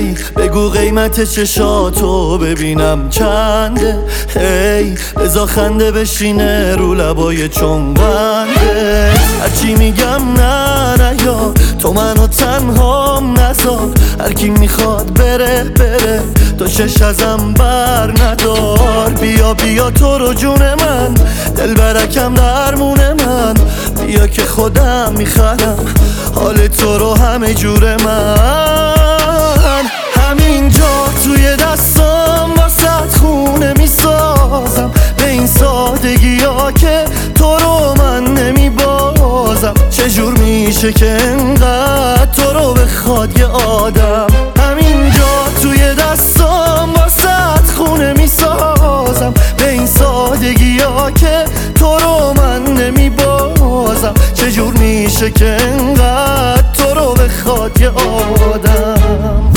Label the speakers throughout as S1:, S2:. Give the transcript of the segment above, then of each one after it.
S1: هی بگو قیمت چشاتو ببینم چنده، هی بزا خنده بشینه رو لبای چنگنده. هرچی میگم نه نه یا تو منو تنهام نذار، هر کی میخواد بره بره تو چش ازم بر ندار. بیا بیا تو رو جون من، دل برکم درمون من، بیا که خودم میخرم حال تو رو همه جور من. همینجا توی دستام واسه خونه میسازم، به این سادگی ها که تو رو من نمیبازم. چجور میشه که انقدر تو رو بخواد یه آدم؟ همینجا توی دستام واسه خونه میسازم، به این سادگی ها که تو رو من نمیبازم. چجور میشه که انقدر تو رو بخواد یه آدم؟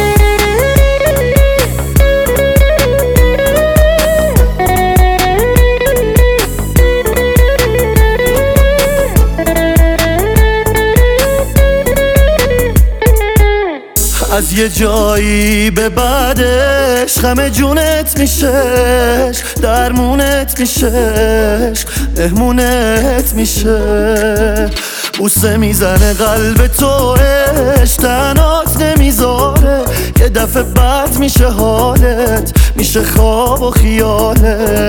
S1: از یه جایی به بعدش غم جونت میشش، درمونت میشش، مهمونت میشه. بوسه میزنه قلب تو عشق تنات نمیذاره، یه دفعه بد میشه حالت، میشه خواب و خیالت.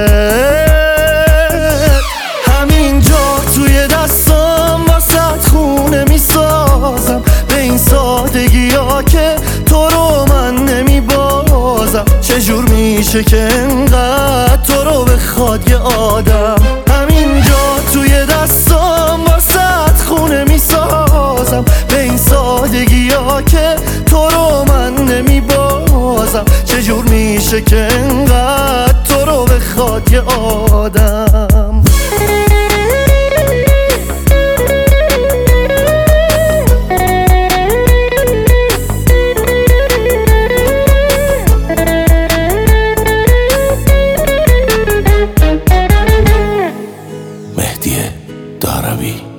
S1: همینجا توی دستام واسه خونه میسازم، به این سادگی ها که تو رو من نمیبازم. چجور میشه که انقدر تو رو بخواد یه آدم؟ همینجا توی دستام واسه خونه میسازم، به این سادگی ها که تو رو من نمیبازم. چجور میشه که انقدر تو رو بخواد یه آدم؟
S2: مهدی داروی.